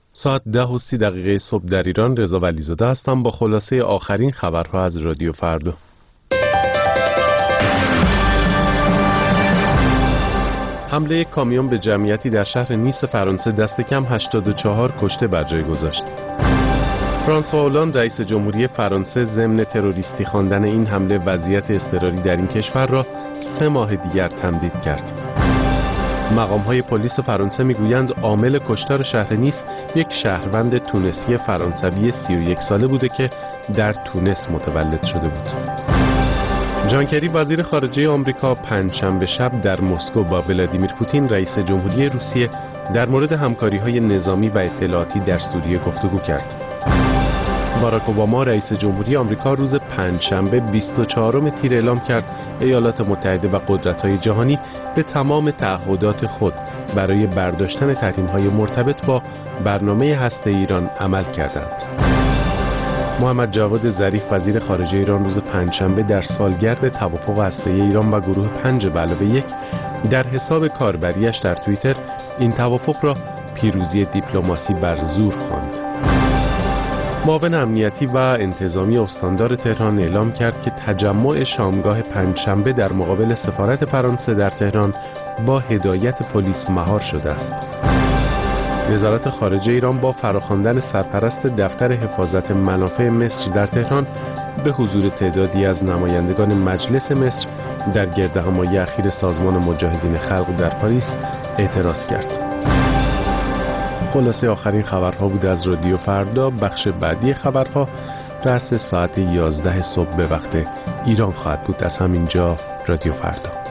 ساعت 10:30 صبح در ایران. رضا ولیزاده هستم با خلاصه آخرین خبرها از رادیو فردا. حمله کامیون به جمعیتی در شهر نیس فرانسه دست کم 84 کشته بر جای گذاشت. فرانسوا هولند رئیس جمهوری فرانسه ضمن تروریستی خواندن این حمله وضعیت اضطراری در این کشور را 3 ماه دیگر تمدید کرد. مقام‌های پلیس فرانسه می‌گویند عامل کشتار شهر نیس یک شهروند تونسی فرانسوی 31 ساله بوده که در تونس متولد شده بود. جان کری وزیر خارجه آمریکا پنجشنبه شب در مسکو با ولادیمیر پوتین رئیس جمهوری روسیه در مورد همکاری‌های نظامی و اطلاعاتی در سوریه گفتگو کرد. باراک اوباما رئیس جمهوری آمریکا روز پنجشنبه 24 تیر اعلام کرد ایالات متحده و قدرت‌های جهانی به تمام تعهدات خود برای برداشتن تحریم‌های مرتبط با برنامه هسته ایران عمل کردند. محمد جواد ظریف وزیر خارجه ایران روز پنجشنبه در سالگرد توافق هسته ایران و گروه 5+1 در حساب کاربریش در توییتر این توافق را پیروزی دیپلماسی بر زور خواند. معاون امنیتی و انتظامی استاندار تهران اعلام کرد که تجمع شامگاه پنجشنبه در مقابل سفارت فرانسه در تهران با هدایت پلیس مهار شده است. وزارت خارجه ایران با فراخواندن سرپرست دفتر حفاظت منافع مصر در تهران به حضور تعدادی از نمایندگان مجلس مصر در گردهمایی اخیر سازمان مجاهدین خلق در پاریس اعتراض کرد. خلاصه آخرین خبرها بود از رادیو فردا. بخش بعدی خبرها رأس ساعت 11 صبح به وقت ایران خواهد بود. از همینجا رادیو فردا.